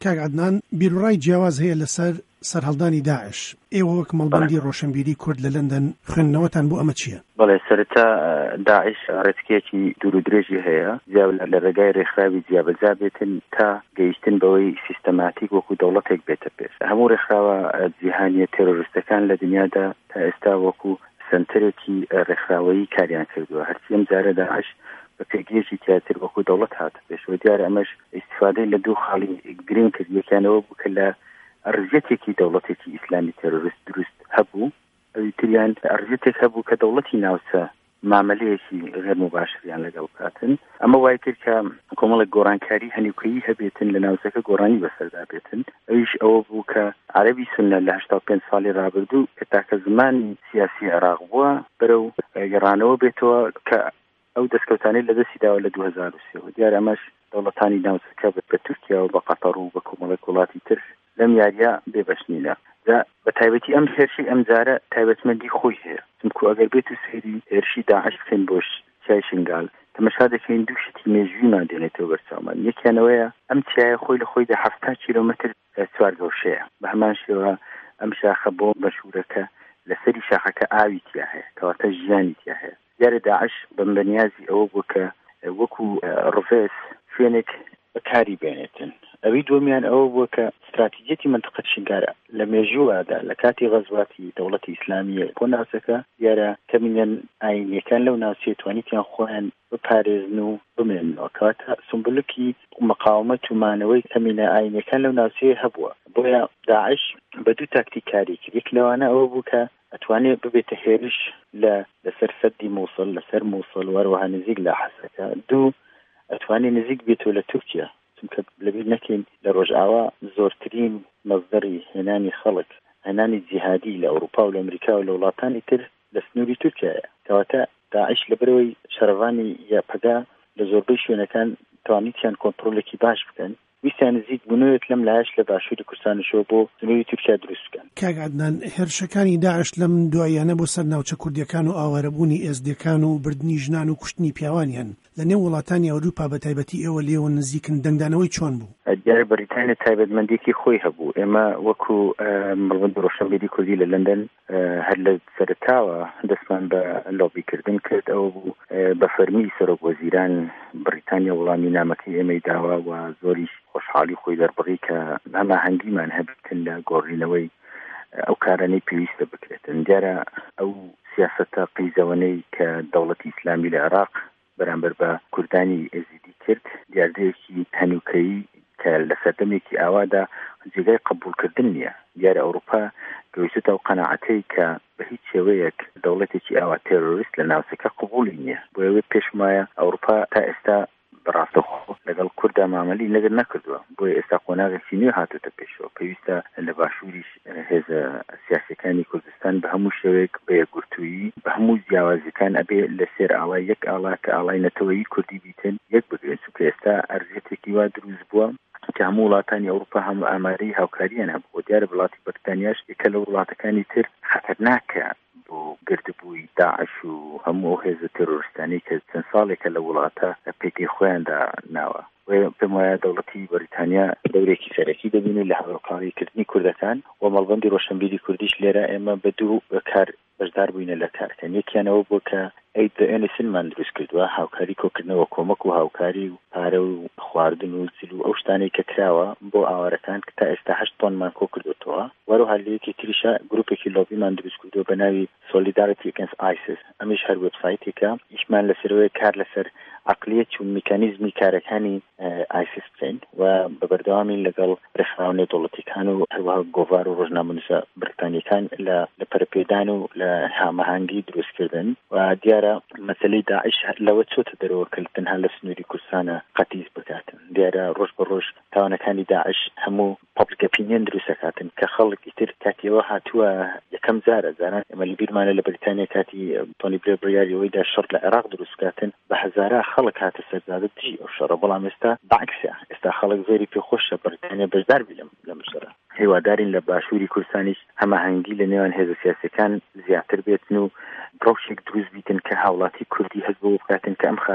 کاک عەدنان بیرڕای جیاواز هەیە لەسەر سەرهەڵدانی داعش. ئێوە وەک مەڵبەندی ڕۆشنبیری کورد لە لەندەن خوێندنەوەتان بۆ ئەمە چییە؟ بەڵێ سەرەتا داعش ڕێچکێکی دوور و درێژی هەیە جیا لە ڕێگای ڕێکخراوی جیابەجا بێتن تا گەیشتن بەوەی سیستەماتیک وەکو دەوڵەتێک بێتە پێش. هەموو ڕێکخراوە جیهانیە تێرۆریستەکان لە دنیادا تا ئێستا وەکو سنتەرێکی ڕێکخراوەیی کاریان کردووە. هەرچی ئەم جارە داعش بە پێگەیەکی تیاتر وەکو دەوڵەت هاتە پێشەوە. دیارە ئەمەش ئیستیفادەی لە دوو خاڵی گرنگ کرد. یەکیانەوە بوو کە لە ئەرزێتێکی دەوڵەتێکی ئیسلامی تێرۆریست دروست هەبوو، ئەویتریان ئەرزێتێک هەبوو کە دەوڵەتی ناوچە مامەلەیەکی غێر مباشریان لەگەڵ کاتن. ئەمە وای کرد کە کۆمەڵێک گۆڕانکاری هەنیوکەیی هەبێتن لە ناوچەکە گۆڕانی بەسەردا بێتن. ئەویش ئەوە بوو کە عەرەبی سوننە لە 85 ساڵی ڕابردوو کە تاکە زمانی سیاسی عێراق بووە بەرەو گەڕانەوە بێتەوە کە ئەو دەستکەوتانەی لە دەستی داوە لە 2003. دیارە ئەمەش دەوڵەتانی ناوچەکە بە تورکیا و بە قەتەر و بە کۆمەڵێک وڵاتی تر لەم یاریە بێبەشنینە. بە تایبەتی ئەم هێرشی ئەم جارە تایبەتمەندی خۆی هەیە، چونکو ئەگەر بێت و سەیری هێرشی داعش بکەین بۆ چای شنگال تەمەشا دەکەین دوو شتی مێژوویمان دێنێتەوە بەرچاومان. یەکیانەوەیە ئەم چایە خۆی لە خۆی 70 کیلۆمەتر چوارگەوشەیە. بە هەمان شێوە ئەم شاخە بۆ بەشورەکە لەسەری شاخەکە ئاوی تیا هەیە، کەواتە ژیانی تیا هەیە. دیارە داعش بەنیازی ئەوە بوو کە وەکو ڕڤێس شوێنێک بەکاری بێنێتن. ئەوی دومیان ئەوە بووە کە استراتیجەتی منطقە شنگارە لە مێژووادا لە کاتی غەزواتی دەوڵەتی ئیسلامیە بۆ ناوچەکە دیارە کەمینەن ئاینیەکان لەو ناوچەیە توانیتیان خۆیان بپارێزن و بمێننەوە، کەواتە سمبولکی مقاومەت و مانەوەی کەمینە ئاینیەکان لەو ناوچەیە هەبووە. بۆیە داعش بە دوو تاکتیک کاری کرد. یەک لەوانە ئەوە بوو کە ئەتوانێت ببێتە هێرش لەسەر سەدی مووسڵ، لەسەر مووسڵ وەروەها نزیک لە حەسەکە. دوو ئەتوانێت نزیک بێتەوە لە تورکیا، چونکە لەبیر نەکەین لە ڕۆژئاوا زۆرترین مەصدەری هێنانی خەڵک، هێنانی جیهادی لە ئەوروپا و لە ئەمریکا و لە وڵاتانی تر لە سنووری تورکیایە. کەواتە داعش لەبەرەوەی شەرەوانی یا پەگا لە زۆربەی شوێنەکان توانیتیان کۆنتڕۆلێکی باش بکەن، ویستیان نزیک بوونەوەت لەم لایەش لە باشووری کوردستانشەوە بۆ سنووری تورکیا دروست بکەن. کاک عەدنان، هێرشەکانی داعش لەم دواییانە بۆ سەر ناوچە کوردیەکان و ئاوارەبوونی ئێزدیەکان و بردننی ژنان و کوشتنی پیاوانیان لە نێو وڵاتانی ئەوروپا بە تایبەتی ئێوە لێوە نزیکن دەنگدانەوەی چۆن بوو؟ دیارە بەریتانیا تایبەتمەندێکی خۆی هەبوو. ئێمە وەکو مەڵبەندی ڕۆشنبیری کوردی لە لەندەن هەر لە سەرتاوە دەستمان بە لۆبیکردن کرد. ئەوە بوو بە فەرمی سەرۆک وەزیران بریتانیا وەڵامی نامەکەی ئێمەی داوا و زۆریش خۆشحاڵی خۆی دەربڕی کە هەماهەنگیمان هەبێتن لە گۆڕینەوەی ئەو کارانەی پێویستە بکرێتن. دیارە ئەو سیاسەتە قیزەوەنەی کە دەوڵەتی ئیسلامی لە عێراق بەرامبەر بە کوردانی ئێزیدی کرد دیاردەیەکی هەنووکەیی کە لە سەردەمێکی ئاوادا جێگای قبولکردن نییە. دیارە ئەوروپا گەویستە ئەو قەناعەتەی کە بە هیچ شێوەیەک دەوڵەتێکی ئاوا تێرۆریست لە ناوچەکە قبولی نییە. بۆ ئەوەی پێشمایە ئەوروپا تا ئێستا بەڕاستەوخۆ لەگەڵ کووردا مامەلی لەگەر نەکردووە. بۆیە ئێستا قۆناغێکی نوێ هاتوتە پێشەوە. پێویستە لە باشووریش هێزە سیاسەکانی کوردستان بە هەموو شێوەیەک بە یەکگرتوویی بە هەموو جیاوازیەکان ئەبێ لەسێر ئاڵای یەک ئاڵا کە ئاڵای نەتەوەیی کوردی بیتن یەک بگرێن، چونکە ئێستا ئەرزێتێکی وا دروست بووە کە هەموو وڵاتانی ئەوروپا هەموو ئامارەی هاوکاریان هەبوو. دیارە وڵاتی بەریتانیاش یەکە لە وڵاتەکانی تر خەتەرناکە بۆ گردبووی داعش و هەموو هێزە تێرۆریستانی کە چەند ساڵێکە لە وڵاتە پێکەی خۆیاندا ناوە. پێم وایە دەوڵەتی بەریتانیا دەورێکی سەرەکی دەبینێت لە هەڵوقاڵیکردنی کوردەکان و مەڵبەندی ڕۆشنبیری کوردیش لێرە ئێمە بە دوو کار بەشدار بووینە لە کارکەن. یەکیانەوە بۆ کە ئەیدئێنسنمان دروست کردووە، هاوکاری کۆکردنەوە کۆمەک و هاوکاری و پارە و خواردن و جل و ئەو شتانەی کە کراوە بۆ ئاوارەکان کە تا ئێستا 8 تۆنمان کۆ کردوتەوە. وەروها لەیەکی تریشە گروپێکی لۆبیمان دروست کردووە بە ناوی Solidarity Against ISIS. ئەمیش هەر وێبسایتێکە ئیشمان لەسەرەوەی کار لەسەر عقلیەت و میکانیزمی کارەکانی ISIS بکەین و بە بەردەوامی لەگەڵ ڕێکخراوە نێودەوڵەتیەکان و هەروەها گۆڤار و ڕۆژنامەنووسە بریتانیەکان لە پەرەپێدان و لە هەماهەنگی دروستکردن. و دیارە مەسەلەی داعش لەوە چۆتە دەرەوە کە تەنها لە سنووری کوردستانە قەتیز بکاتن. دیارە ڕۆژ بە ڕۆژ تاوانەکانی داعش هەموو پابلیک ئۆپینیۆن دروست دەکاتن کە خەڵکی تر کاتیەوە هاتووە یەکەم جارە زاران ئێمە لە بیرمانە لە بریتانیا کاتی تۆنی بلێر بڕیاریەوەیدا شەڕ لە عێراق دروست بکاتن بە هەزارە خەڵک هاتە سەرزادە دژی ئەو شەڕە. بەڵام ئێستا بەعکسە، ئێستا خەڵک زۆری پێخۆشە بریتانیا بەشدار بی لەم شەڕە. هیوادارین لە باشووری کوردستانیش هەماهەنگی لە نێوان هێزە سیاسەکان زیاتر بێتن و ڕەوشێک دروست بیتن کە هاوڵاتی کوردی هەست بۆ بکاتن کە ئەم خاکە لە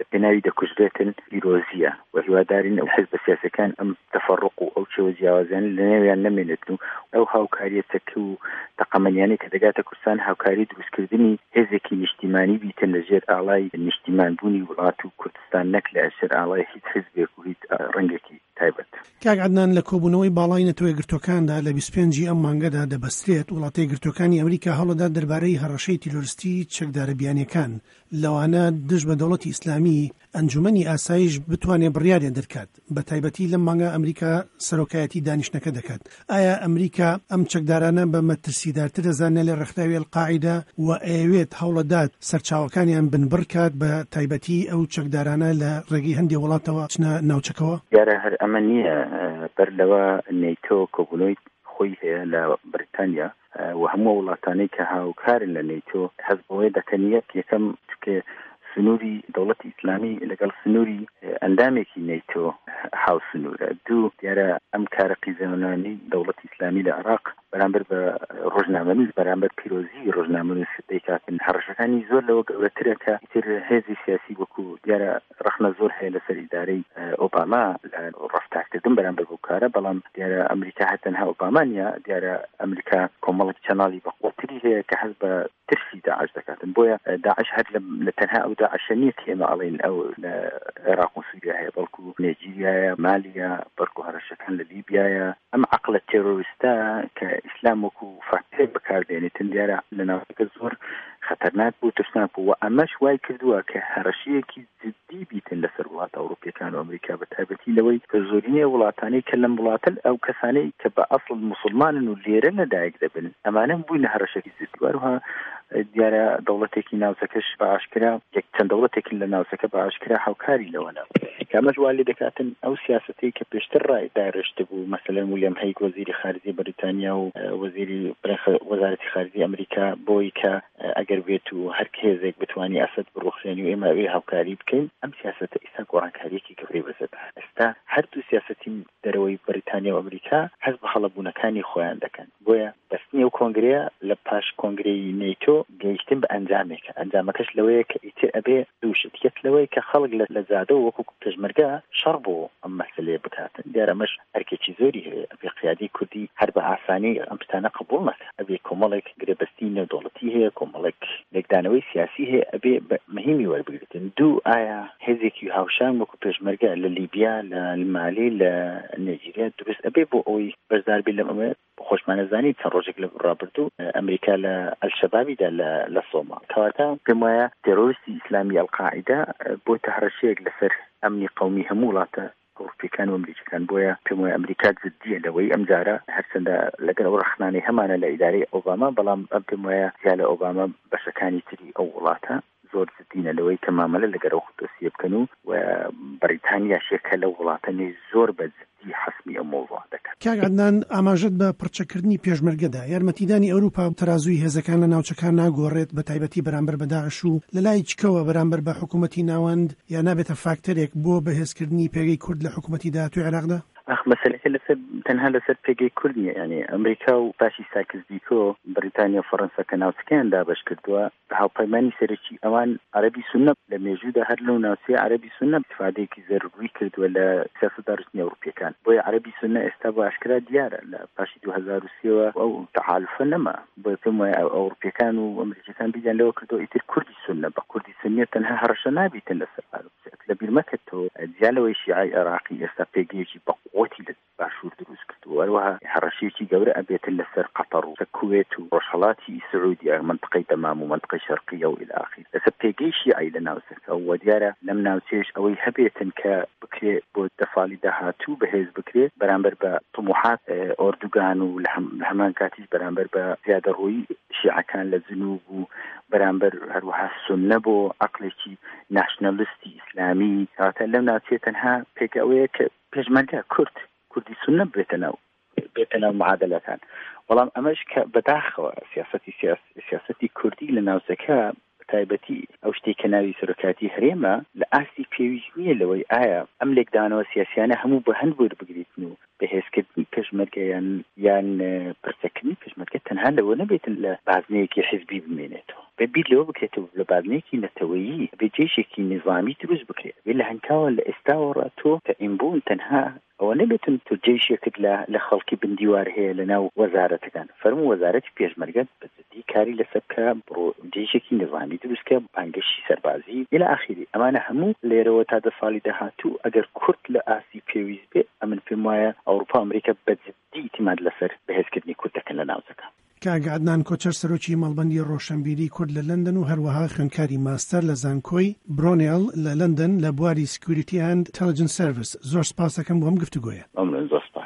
بناوی دەکوژرێتن پیرۆزیە و هیوادارین ئەو حزب سیاسەکان ئەم تەفەڕق و ئەو چێوە جیاوازیان لەنێویان نەمێنێتن و ئەو هاوکاریەتەکە و تەقەمەنیانەی کە دەگاتە کوردستان هاوکاری دروستکردنی هێزێکی نیشتیمانی بیتن لەژێر ئاڵای نیشتیمانبوونی وڵات و کوردستان نەک لە ژێر ئاڵای هیچ حزبێک و هیچ ڕەنگێکی تایبەت. کاک عەدنان لە کۆبوونەوەی باڵای نەتۆ یەکگرتوەکاندا لە 25 ئەم مانگەدا دەبەسترێت وڵاتە یەکگرتوەکانی ئەمریکا هەوڵەدا دەربارەی هەڕەشەی تیرۆریستی چەکدارە بیانیەکان لەوانە دژ بە دەوڵەتی ئیسلامی ئەنجومەنی ئاسایش بتوانێت بڕیاریان دەرکات بە تایبەتی لەم مانگە ئەمریکا سەرۆکایەتی دانیشتنەکە دەکات. ئایا ئەمریکا ئەم چەکدارانە بە مەترسیدارتر دەزانێت لە ڕێکخراوی ئەلقاعیدا و ئەوێت هەوڵەدات سەرچاوەکانیان بنبڕکات بە تایبەتی ئەو چەکدارانە لە ڕێگەی هەندێک وڵاتەوە چنە ناوچەکەوە؟ دیارە هەر ئەمە نییە بەر لەوە نەیتۆ کۆبوونەوەی خۆی هەیە لە بریتانیا و هەموو وڵاتانەی کە هاوکارن لە نەیتۆ حەز بەوەی دەکەنیەت یەکەم چکە سنووری دەوڵەتی ئیسلامی لەگەڵ سنووری ئەندامێکی نەیتۆ هاو سنوورە. دوو دیارە ئەم کارە قیزەوانانی دەوڵەتی ئیسلامی لە عێراق بەرامبەر بە ڕۆژنامەنووس بەرامبەر پیرۆزی ڕۆژنامەنووس دەیکاتن هەڕەشەکانی زۆر لەوە گەورەترە کە ئیتر هێزی سیاسی وەکو دیارە ڕەخنە زۆر هەیە لەسەر ئیدارەی ئۆباما ڕەفتارکردن بەرامبەر بۆ کارە بەڵام دیارە ئەمریکا هەتەنها ئۆباما نیە دیارە ئەمریکا کۆمەڵێک چەناڵی بەقوتری هەیە کە حەز بە ترسی داعش دەکاتن بۆیە داعش هەر لە تەنها ئەو داعشە نیە ئێمە ئەڵێن ئەو لە عێراق و سووریا هەیە بەڵکو نێجیریایە مالیە بەرگو هەڕەشەکان لە لیبیایە ئەم عەقڵە تێرۆریستە کە ئیسلام وەکو فاکتێک بەکاردێنێتن دیارە لە ناوچەکە زۆر خەتەرناک بوو ترسناک بوو و ئەمەش وای کردووە کە هەڕەشەیەکی جدی بیتن لەسەر وڵات ئەوروپیەکان و ئەمریکا بە تایبەتی لەوەی کە زۆرینەی وڵاتانەی کە لەم وڵاتن ئەو کەسانەی کە بە ئەسڵ موسڵمانن و لێرە لەدایک دەبن ئەمانە بووینە هەڕەشێکی جدی وەروها دیارە دەوڵەتێکی ناوچەکەش بە ئاشکرا یەک چەند دەوڵەتێکی لە ناوچەکە بە ئاشکرا هاوکاری لەوەنە کامەش وا لێ دەکاتن ئەو سیاسەتەی کە پێشتر ڕایدارشت بوو مەسەلەن ویلیام هەیگ وەزیری خارجی بریتانیا و وەزیری وەزارەتی خارجی ئەمریکا بۆی کە ئەگەر بێت و هەر هێزێک بتوانی ئەسد بڕوخێنی و ئێمە ئەوێ هاوکاری بکەین ئەم سیاسەتە ئێستا گۆڕانکاریەکی گەورەی بەسەردا ئێستا هەردوو سیاسەتی دەرەوەی بریتانیا و ئەمریکا هەست بە هەڵەبوونەکانی خۆیان دەکەن بۆیە بەستنی ئەو کۆنگرەیە لە پاش کۆنگرەی نەیتۆ گەیشتن بە ئەنجامێکە ئەنجامەکەش لەوەیە کە ئیتر ئەبێ دووشت یەک لەوەی کە خەڵک لە زادە و وەکو پێشمەرگە شەڕ بۆ ئەم مەسەلەیە بکاتن دیارەمەش ئەرکێکی زۆری هەیە ئەبێ قیادی کوردی هەر بە ئاسانی ئەم شتانە قبوڵ نەکە ئەبێ کۆمەڵێک گرێبەستی نێودەوڵەتی هەیە کۆمەڵێک لێکدانەوەی سیاسی هەیە ئەبێ مهمی وەربگرتن دوو ئایا هێزێکی هاوشان وەکو پێشمەرگە لە لیبیا لە مالی لە نێجیریا دروست ئەبێ بۆ ئەوەی بەشدار بێت لەم ئەمە خۆشمانەزانی چەند ڕۆژێک لە ڕابردوو ئەمریکا لە ئەلشەبابیدا لە سۆما کەواتە پێم وایە تێرۆریستی ئیسلامی ئەلقاعیدا بۆتە هەڕەشەیەک لەسەر ئەمنی قەومی هەموو وڵاتە ئەوروپیەکان و ئەمریکیەکان بۆیە پێم وایە ئەمریکا جددیە لەوەی ئەم جارە هەرچەندە لەگەڵ ئەو ڕەخنانەی هەمانە لە ئیدارەی ئۆباما بەڵام ئەم پێم وایە زیاد لە ئۆباما بەشەکانی تری ئەو وڵاتە زۆر جددینە لەوەی کە مامەلە لەگەر ئەو خودۆسیە بکەن و بەریتانیا شێکە لە وڵاتەی زۆر بە جددی حەسمی ئەو مۆڤوع دەکات. کاک عەدنان ئاماژەت بە پڕچەکردنی پێشمەرگەدا یارمەتیدانی ئەوروپا تەرازووی هێزەکان لە ناوچەکان ناگۆڕێت بە تایبەتی بەرامبەر بە داعش و لە لای چکەوە بەرامبەر بە حکوومەتی ناوەند یا نابێتە فاکتەرێک بۆ بەهێزکردنی پێگەی کورد لە حکوومەتی داهاتووی عێراقدا؟ مەسەلەکە لەسەر تەنها لەسەر پێگەی کورد نیە یعنی ئەمریکا و پاشی ساکس بیکۆ بریتانیا و فەڕەنسا کە ناوچەکەیان دابەش کردووە بە هاوپەیمانی سەرەکی ئەوان عەرەبی سوننە لە مێژوودا هەر لەو ناوچەیە عەرەبی سوننە استیفادەیەکی ضروری کردووە لە سیاسەتدا ڕستنی ئەوروپیەکان بۆیە عەرەبی سوننە ئێستا بۆ ئاشکرا دیارە لە پاشی 2003ەوە ئەو تەحالفە نەما بۆیە پێم وایە ئەوروپیەکان و ئەمریکیەکان بیان لەوە کردەوە ئیتر کوردی سوننە بە کوردی سوننیە تەنها هەڕەشە نابیتن لەسەر لە بیرمەکەتەوە جیالەوەی شیعای عێراقی ئێستا پێگەیەکی بەقوتی لە باشوور دروست کردووە هەروەها هەڕەشەیەکی گەورە ئەبێتن لەسەر قەتەر و کوێت و ڕۆژهەڵاتی سعودیا منطقەی دەمام و منطقەی شەرقیە و إلى آخره لەسەر پێگەی شیعای لە ناوچەکە و دیارە لەم ناوچەیەش ئەوەی هەبێتن کە بکرێت بۆ دەفاڵی داهاتوو بەهێز بکرێت بەرامبەر بە طموحات ئۆردوگان و لە هەمان کاتیش بەرامبەر بە زیادەڕووی شیعەکان لە جنوب و بەرامبەر هەروەها سوننە بۆ عەقڵێکی ناشنەلیستی ئیسلامی کەواتە لەم ناوچەیە تەنها پێگە ئەوەیە کە پێشمەرگە کوردی سوننە بێتە ناو معادلەکان بەڵام ئەمەش کە بەداخەوە سیاسەتی کوردی لە ناوچەکە تایبەتی ئەو شتێک کە ناوی سەرۆکاتی هەرێمە لە ئاستی پێویست نییە لەوەی ئایا ئەم لێکدانەوە سیاسیانە هەموو بە هەند وەربگریتن و بەهێزکردنی پێشمەرگە یان پرسەکردنی پێشمەرگە تەنها لەوە نەبێتن لە بازنەیەکی حیزبی بمێنێتەوە ببیر لەوە بکرێتەوە لە بابنێکی نەتەوەیی بێجێشێکی نظامی دروست بکرێت بێ لە هەنگاوە لە ئێستاوەڕە تۆ کە ئیمبوون تەنها ئەوە نەبێتن تو جێشێکت لە خەڵکی بندیوار هەیە لە ناو وەزارەتەکان فەرموو وەزارەتی پێشمەرگەت بەجددی کاری لەسەر بکە بڕۆ جێشێکی نظامی دروستکە پانگەشی سەربازی إلى آخره ئەمانە هەموو لێرەوە تا دە ساڵی داهاتوو ئەگەر کورد لە ئاسی پێویست بێ ئەمن پێم وایە ئەوروپا ئەمریکا بەجددی ئیتیماد لەسەر بەهێزکردنی کوردەکەن لە ناوچەکە. کاگە عەدنان کۆچەر سەرۆکی مەڵبەندی ڕۆشنبیری کورد لە لەندەن و هەروەها خوێندکاری ماستەر لە زانکۆی برۆنێڵ لە لەندەن لە بواری سکیوریتی ئەند ئینتەلیجەنس سەرویس زۆر سپاس دەکەم بۆ ئەم گفتوگۆیە.